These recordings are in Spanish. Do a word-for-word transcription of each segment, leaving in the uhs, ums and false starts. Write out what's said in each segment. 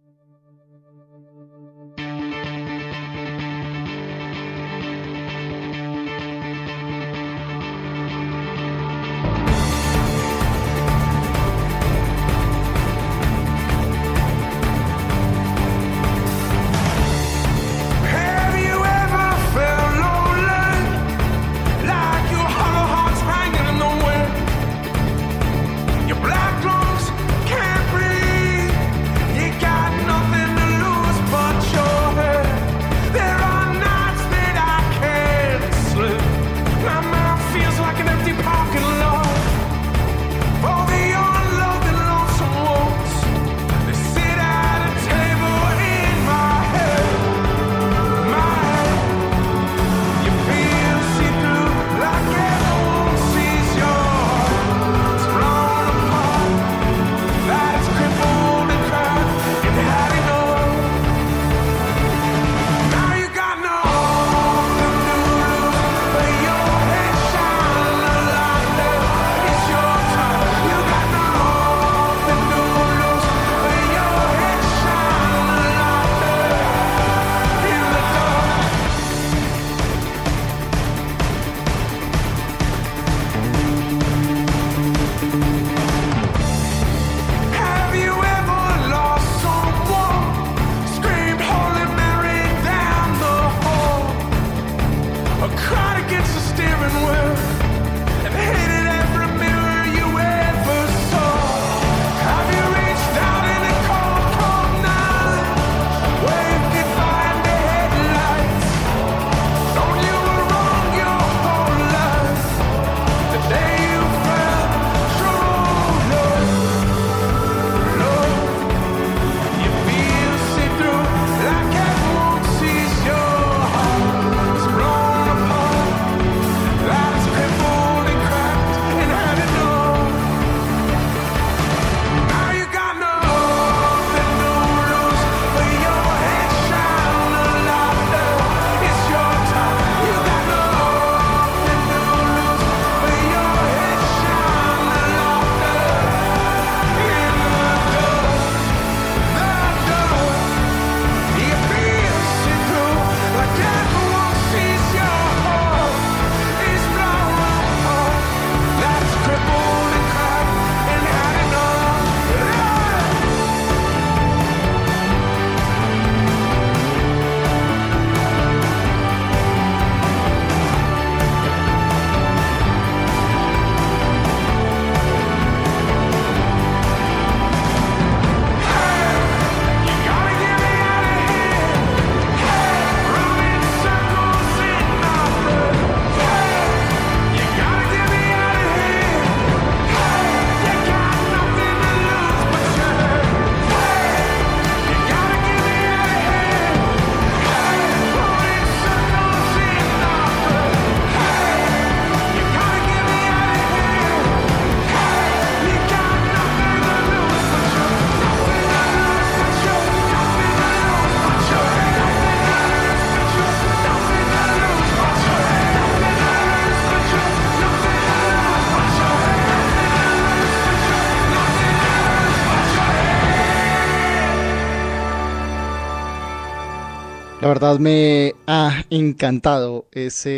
La verdad me ha encantado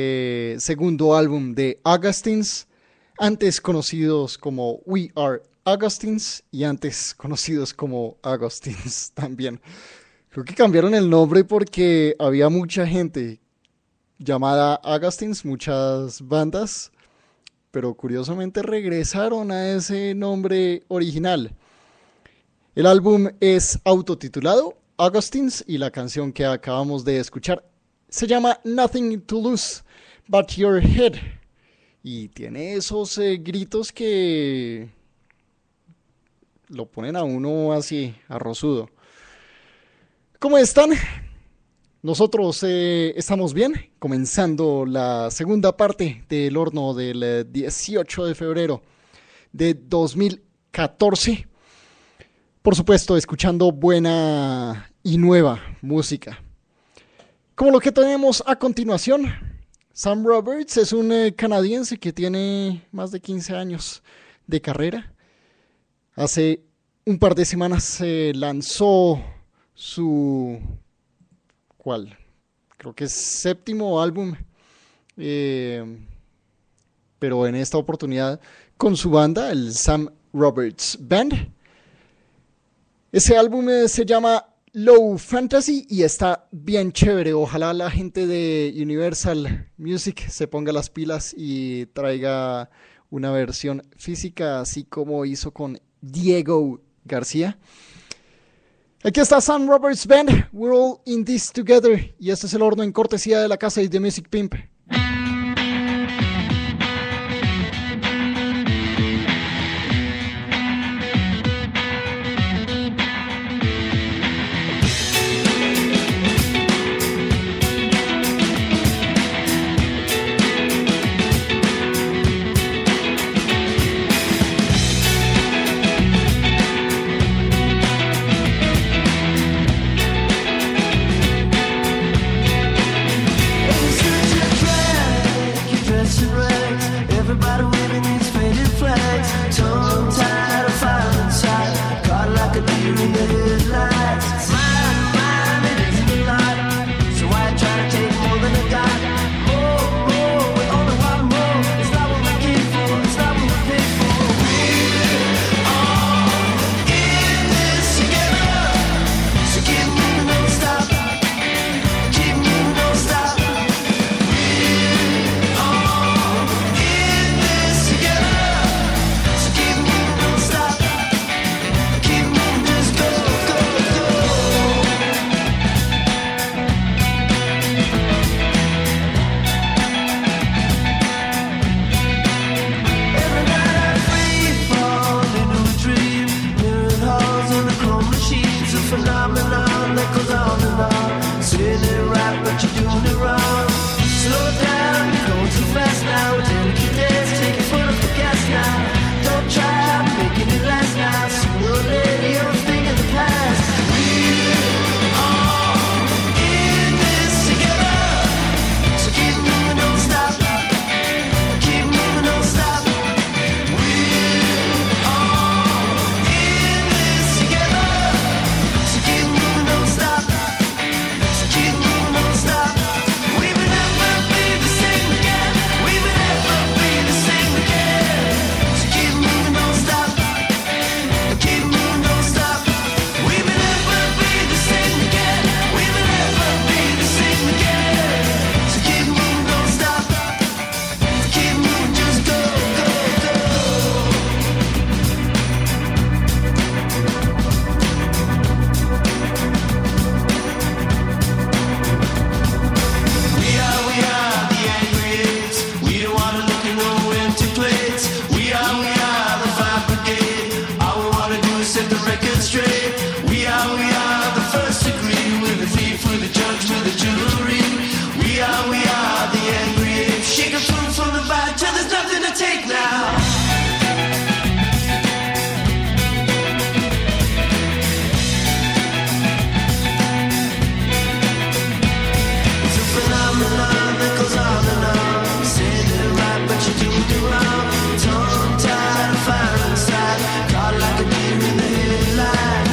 ese segundo álbum de Augustines, antes conocidos como We Are Augustines y antes conocidos como Augustines también. Creo que cambiaron el nombre porque había mucha gente llamada Augustines, muchas bandas, pero curiosamente regresaron a ese nombre original. El álbum es autotitulado Augustines y la canción que acabamos de escuchar se llama Nothing to Lose But Your Head y tiene esos eh, gritos que lo ponen a uno así arrozudo. ¿Cómo están? Nosotros eh, estamos bien, comenzando la segunda parte del horno del eh, dieciocho de febrero de dos mil catorce. Por supuesto, escuchando buena y nueva música. Como lo que tenemos a continuación, Sam Roberts es un eh, canadiense que tiene más de quince años de carrera. Hace un par de semanas se lanzó su... ¿Cuál? Creo que es séptimo álbum, eh, pero en esta oportunidad con su banda, el Sam Roberts Band. Ese álbum eh, se llama Low Fantasy y está bien chévere. Ojalá la gente de Universal Music se ponga las pilas y traiga una versión física, así como hizo con Diego García. Aquí está Sam Roberts Band, We're All In This Together, y este es el horno en cortesía de la casa de The Music Pimp. Tongue tied, fire inside, caught like a deer in the headlights.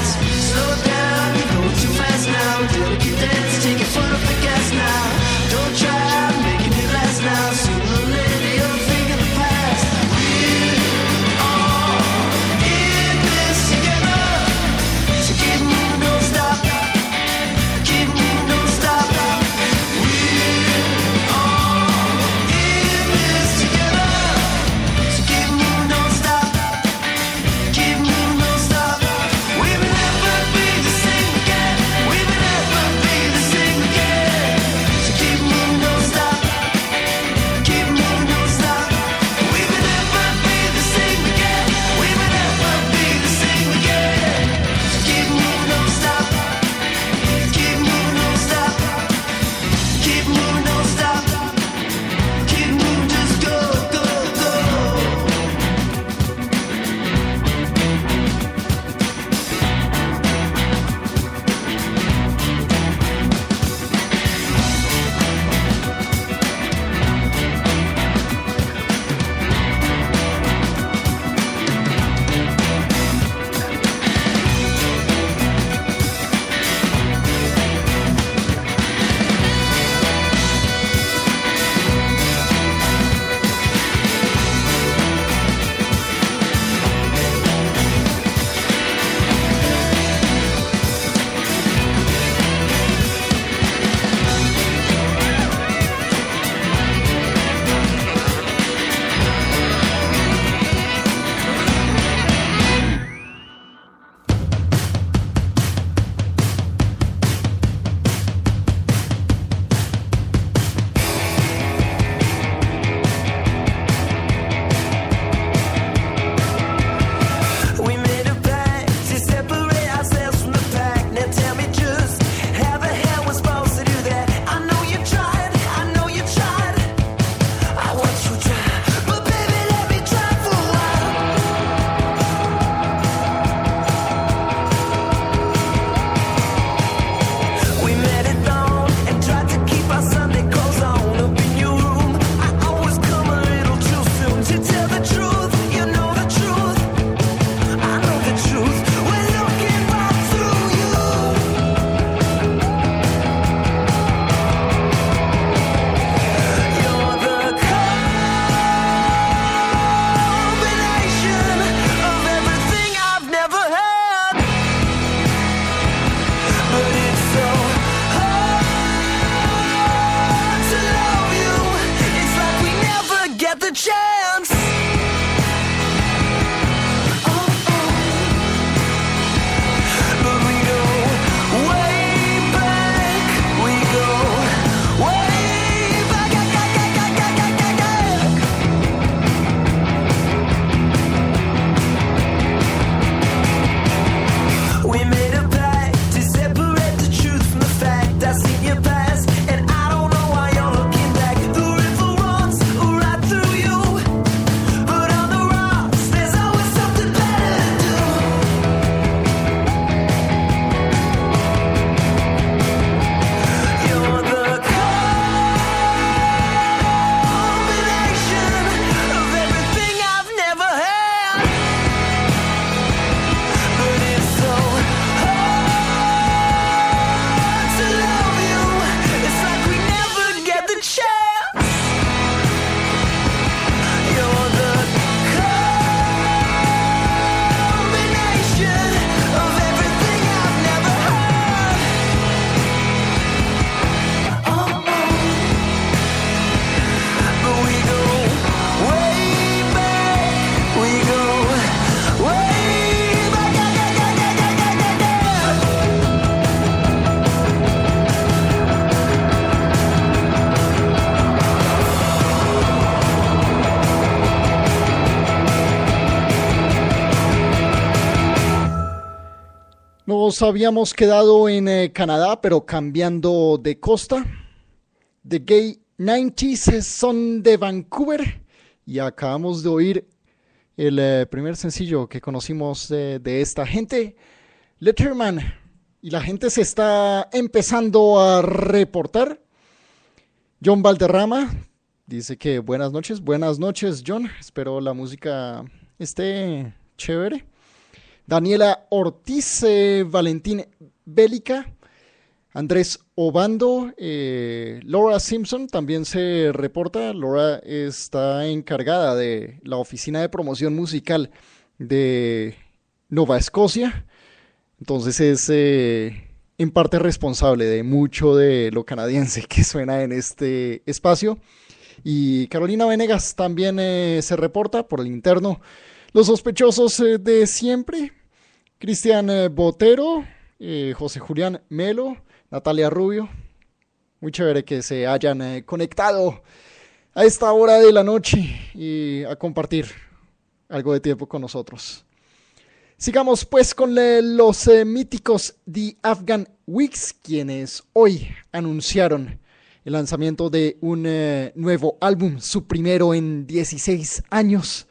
Nos habíamos quedado en eh, Canadá, pero cambiando de costa. The Gay noventa son de Vancouver y acabamos de oír el eh, primer sencillo que conocimos de, de esta gente, Letterman. Y la gente se está empezando a reportar. John Valderrama dice que buenas noches, buenas noches John, espero la música esté chévere. Daniela Ortiz, eh, Valentín Bélica, Andrés Obando, eh, Laura Simpson también se reporta. Laura está encargada de la oficina de promoción musical de Nova Escocia, entonces es eh, en parte responsable de mucho de lo canadiense que suena en este espacio. Y Carolina Venegas también eh, se reporta por el interno. Los sospechosos eh, de siempre, Cristian eh, Botero, eh, José Julián Melo, Natalia Rubio. Muy chévere que se hayan eh, conectado a esta hora de la noche y a compartir algo de tiempo con nosotros. Sigamos pues con eh, los eh, míticos The Afghan Wigs, quienes hoy anunciaron el lanzamiento de un eh, nuevo álbum, su primero en dieciséis años.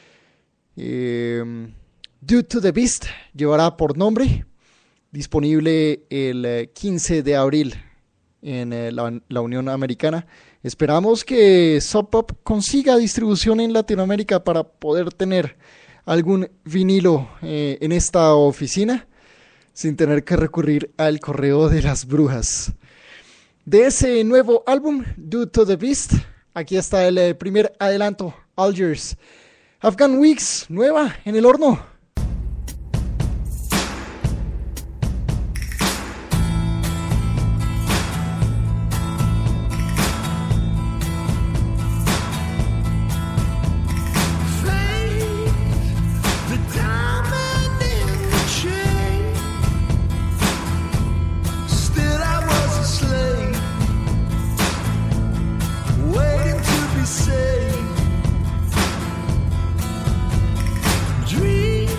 Eh, Due to the Beast llevará por nombre, disponible el eh, quince de abril en eh, la, la Unión Americana. Esperamos que Sub Pop consiga distribución en Latinoamérica para poder tener algún vinilo eh, en esta oficina sin tener que recurrir al correo de las brujas. De ese nuevo álbum, Due to the Beast, aquí está el eh, primer adelanto, Algiers. Afghan Wigs, nueva en el horno. Dream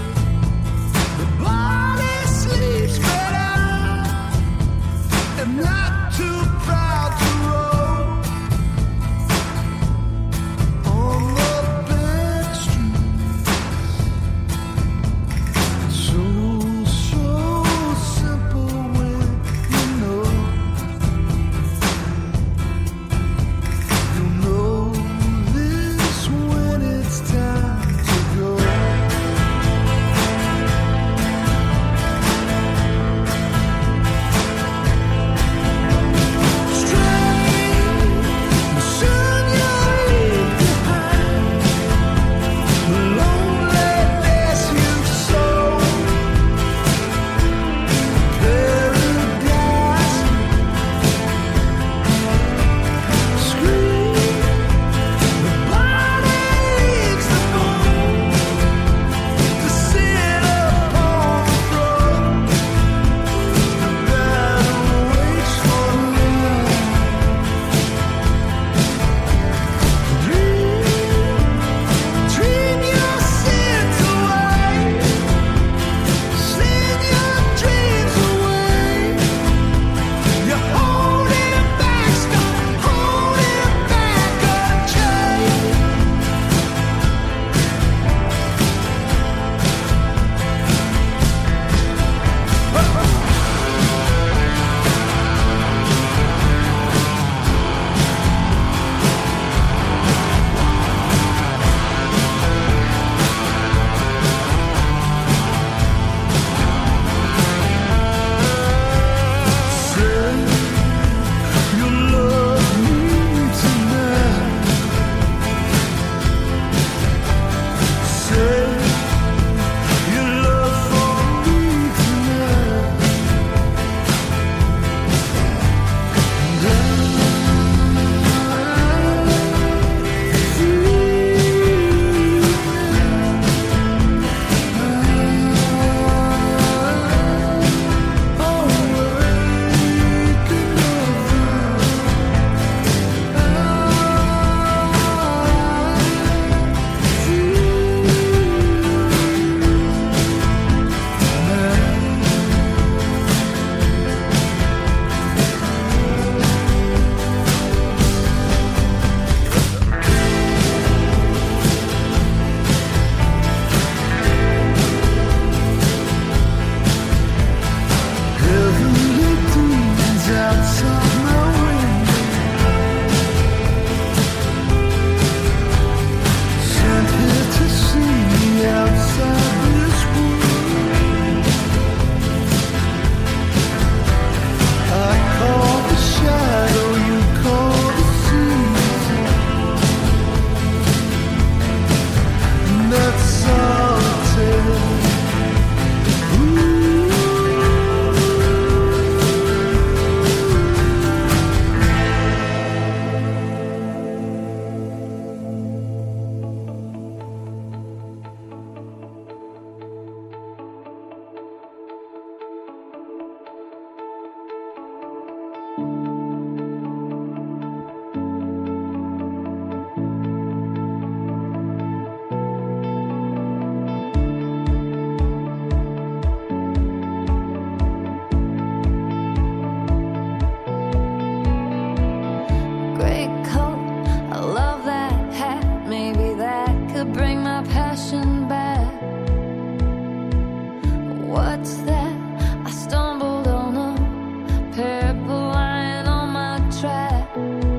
what's that? I stumbled on a purple line on my track.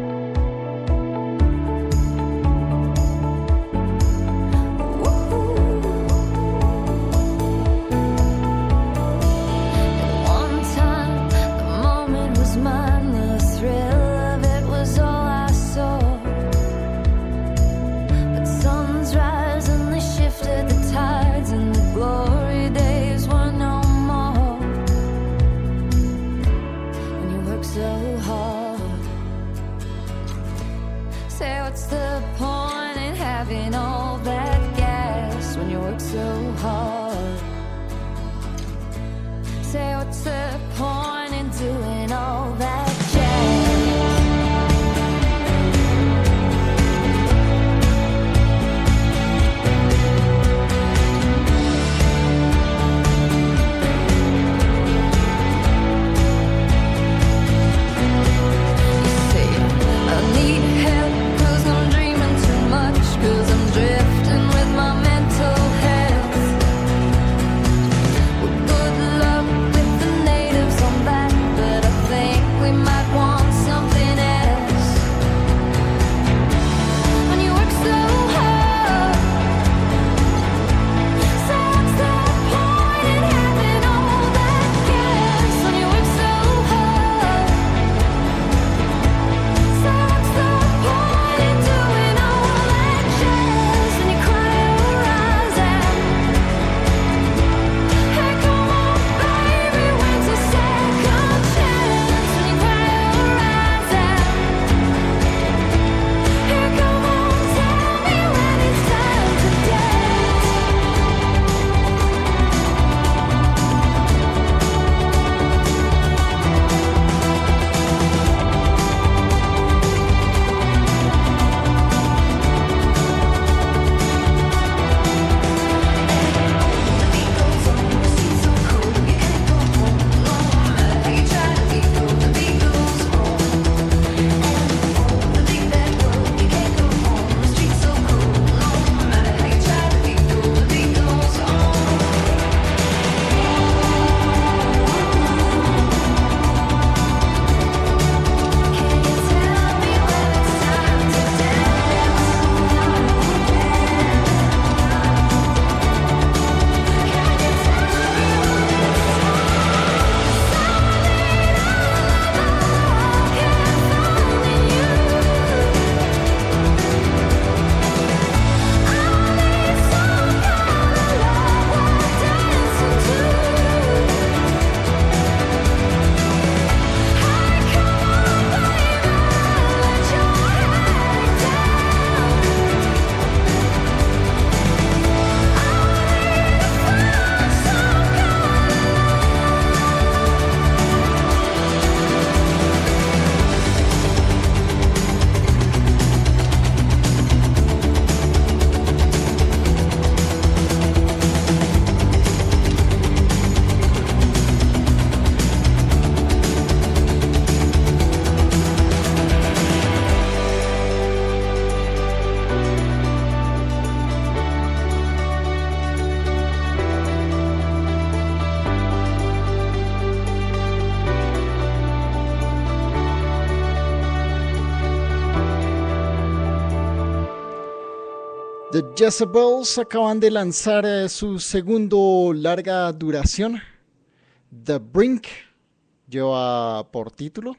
Woo-hoo. At one time, the moment was mine, the thrill of it was all I saw. But suns rise and they shifted the tides, and the glory days were no more. When you work so hard, say what's the point in having all that gas when you work so hard? Say what's the point in doing all that jazz? I need help 'cause I'm dreaming too much, 'cause I'm drifting with my mental health. Well, good luck with the natives on that, but I think we might want something else. When you work so hard, so what's the point in having all that gas? When you work so hard, so what's the point in doing all that jazz? And you cry your eyes out. Hey, come on, baby, when's the second chance? And you cry your eyes out. Hey, come on, tell me when it's time to dance. The Jezebels acaban de lanzar eh, su segundo larga duración. The Brink lleva por título.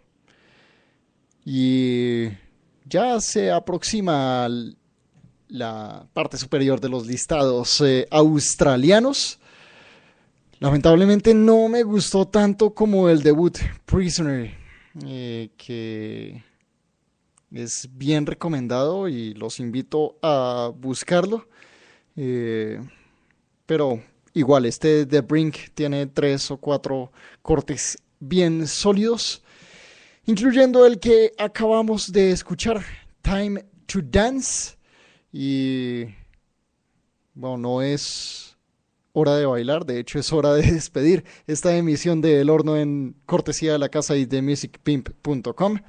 Y ya se aproxima l- la parte superior de los listados eh, australianos. Lamentablemente no me gustó tanto como el debut Prisoner, eh, que es bien recomendado y los invito a buscarlo. Eh, pero igual, este The Brink tiene tres o cuatro cortes bien sólidos, incluyendo el que acabamos de escuchar, Time to Dance. Y bueno, no es hora de bailar, de hecho es hora de despedir esta emisión de El Horno en cortesía de la casa y de music pimp punto com.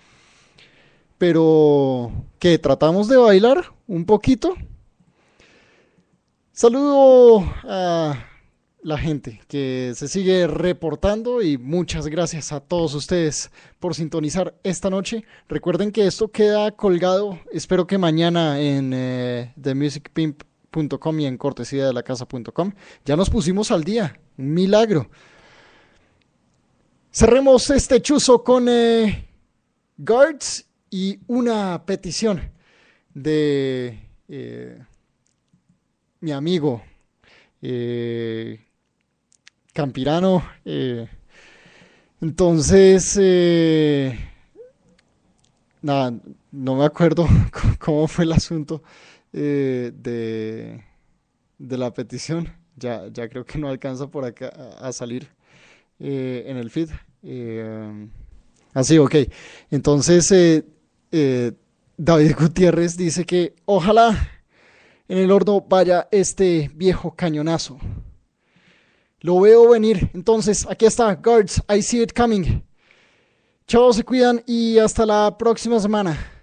Pero que tratamos de bailar un poquito. Saludo a la gente que se sigue reportando y muchas gracias a todos ustedes por sintonizar esta noche. Recuerden que esto queda colgado, espero que mañana en eh, the music pimp punto com y en cortesía de la casa punto com. Ya nos pusimos al día, un milagro. Cerremos este chuzo con eh, Guards y una petición de eh, mi amigo eh, Campirano. Eh, entonces, eh, nada, no me acuerdo cómo fue el asunto eh, de, de la petición. Ya, ya creo que no alcanza por acá a, a salir eh, en el feed. Eh, así, ok. Entonces, eh, eh, David Gutiérrez dice que ojalá en el horno vaya este viejo cañonazo. Lo veo venir. Entonces, aquí está, Guards, I see it coming. Chao, se cuidan y hasta la próxima semana.